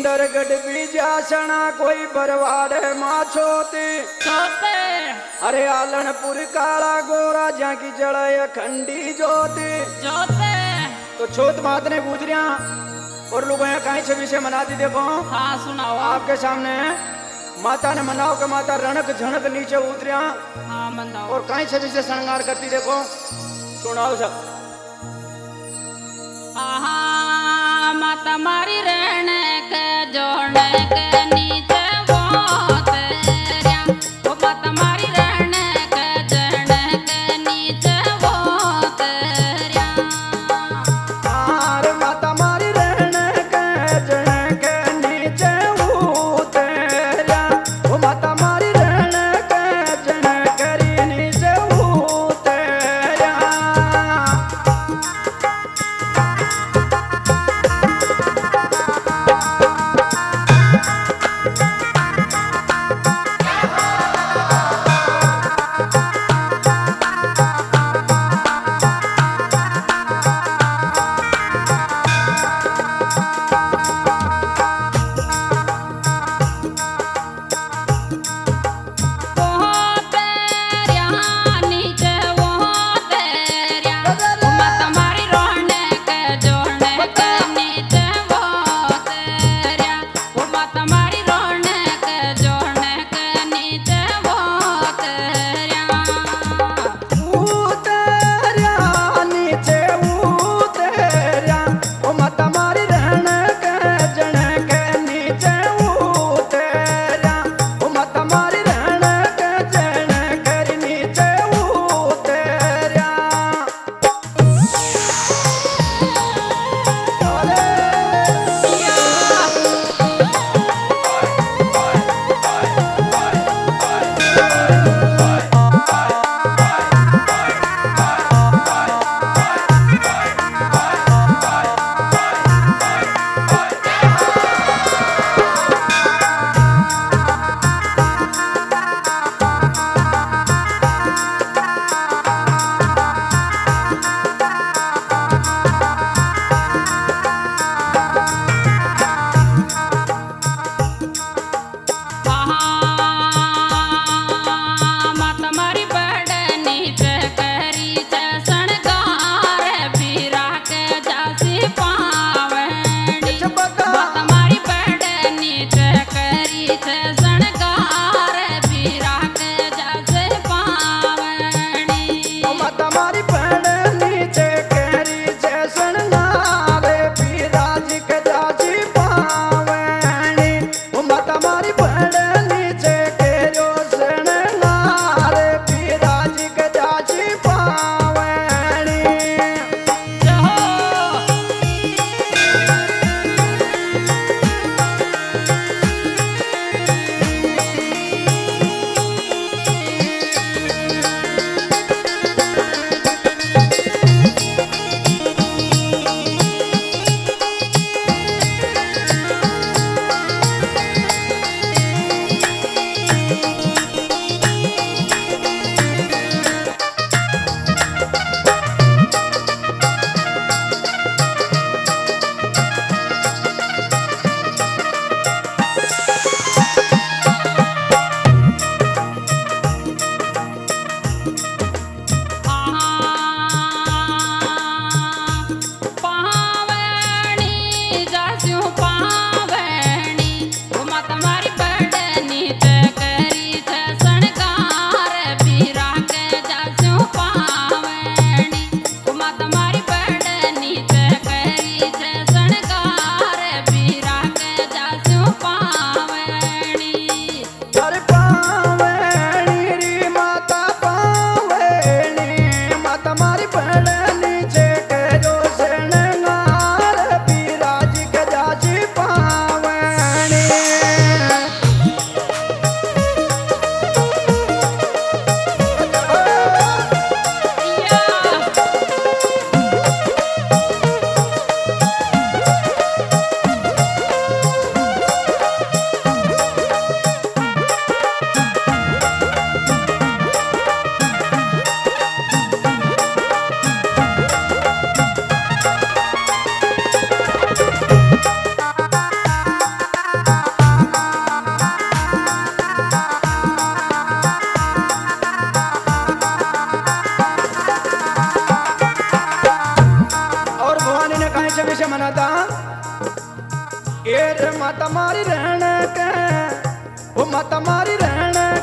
दरगढ़ बीजासना कोई बरवाड़े माछोते अरे आलनपुर काला गोरा जाकी जड़ाया खंडी जोते तो छोट बात ने पूछ रिया और लोग यहाँ कहीं छवि से मनाती देखो। हाँ सुनाओ आपके सामने माता ने मनाओ के माता रणक झनक नीचे उतरिया। हाँ मनाओ और कहीं छवि से श्रृंगार करती देखो सुनाओ सब। माता मारी रहने के जोड़ने के नीचे वो तेरिया वो माता मारी रहने के जोड़ने के नीचे वो तेरिया माता मारी रहने के जोड़ने के नीचे वो तेरिया वो माता मारी रहने के जोड़ने के नीचे वो तेरिया। कृष्ण मनाता ए रे माता मारी रहने के वो माता मारी रहने